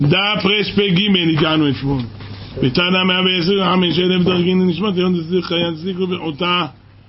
דף פ"ג הגענו אתמול. בתנא 125,000 דרגין נשמת יום דצדיק חיי צדיקו באותה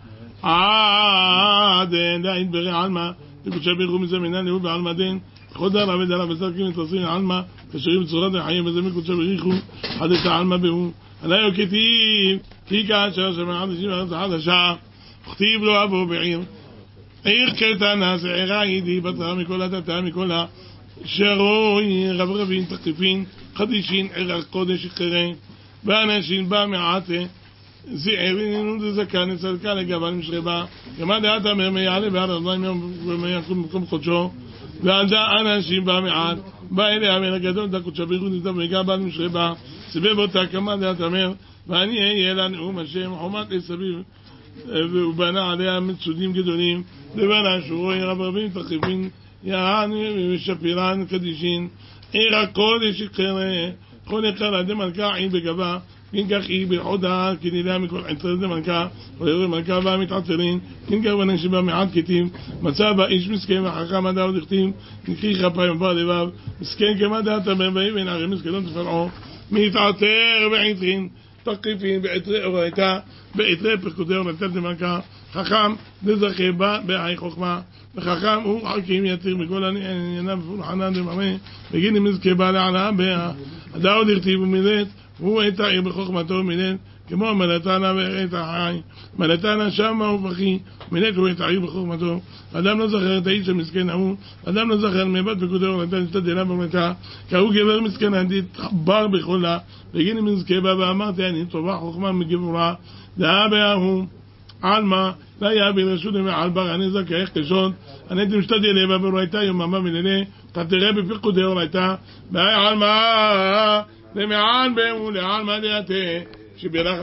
עדן דאין ברי עלמא תקודשא בריחו מזמינן להוא בעלמא דין חודר עבד עליו וסרקים מתרסים עלמא כשרים בצורת החיים וזמין קודשא בריחו חדש העלמא בהו עליו כתיב כי כאשר שמע חדשים וארץ חדשה וכתיב לו אבו בעיר עיר קטנה שעירה ידי בטרה מכל הדתה מכל שרוי רברבים תחטיפין חדישין ערך קודש אחרי ואנשים בא מעטה זעירים וזקן צדקה לגבל משרבה כמה דעת אמר מיעלה ועד ארבעים יום ומיקום במקום חודשו ועל דעת אנשים בא מעט בא אליה מן הגדול דקות שבירות נתב מגבל משרבה סבב אותה כמה דעת אמר ואני אהיה לנאום השם חומת לסביב ובנה עליה מצודים גדולים ובנה שרוי רברבים תחטיפין יעני ושפירן קדישין עיר הקודש אחרי כל אחד עדי מלכה עין בגבה כנכך היא בחודה כנילה מכל עטר עדי מלכה ויורי מלכה והמתעצרין כנכך בנשי בה מעט כתים מצא בה איש מסכן וחכם עדה עוד הכתים נקחי כפיים ובא לבב מסכן כמה דעת הבאים ונערי מסכנות תפרעו מתעצר בעטרין תקיפין בעטרי אורייתה בעטרי פרקודי אורייתה דמלכה חכם דזכה בה בהי חוכמה וחכם הוא חכים יתיר מכל ענייניו ופולחנן דממה וגיני מזכה בה לעלה בה עדה עוד הכתיב ומילת הוא את העיר בחוכמתו ומילת כמו מלתנה ואת החי מלתנה שמה ובכי מילת הוא את העיר בחוכמתו אדם לא זכר את האיש המסכן ההוא אדם לא זכר מבת פקודי אורייתה נשתדלה במלכה כי הוא גבר מסכן עדי תחבר בחולה וגיני מזכה בה ואמרתי אני טובה חוכמה מגבורה דעה בהוא עלמא לא היה ברשות מעל בר אני זכאך קשות אני תמשתדל לבה בראיתה יוממה מללה תתראה בפקודי אורייתה בהי עלמא למען בהו לעלמא דעתה שבירך